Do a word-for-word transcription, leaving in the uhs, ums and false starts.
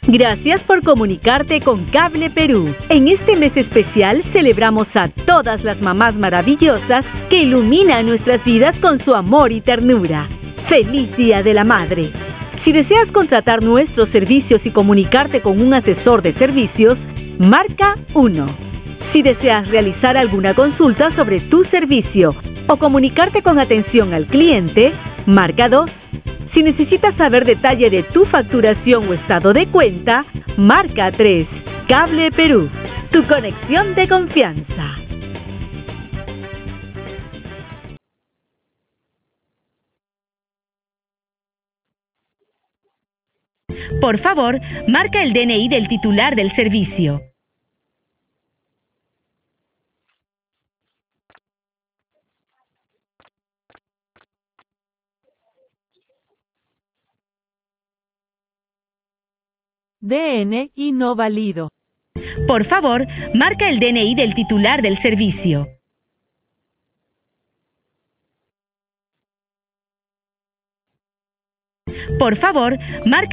Gracias por comunicarte con Cable Perú. En este mes especial celebramos a todas las mamás maravillosas que iluminan nuestras vidas con su amor y ternura. ¡Feliz Día de la Madre! Si deseas contratar nuestros servicios y comunicarte con un asesor de servicios, marca uno. Si deseas realizar alguna consulta sobre tu servicio o comunicarte con atención al cliente, marca dos. Si necesitas saber detalle de tu facturación o estado de cuenta, marca tres. Cable Perú, tu conexión de confianza. Por favor, marca el D N I del titular del servicio. D N I no válido. Por favor, marca el D N I del titular del servicio. Por favor, marca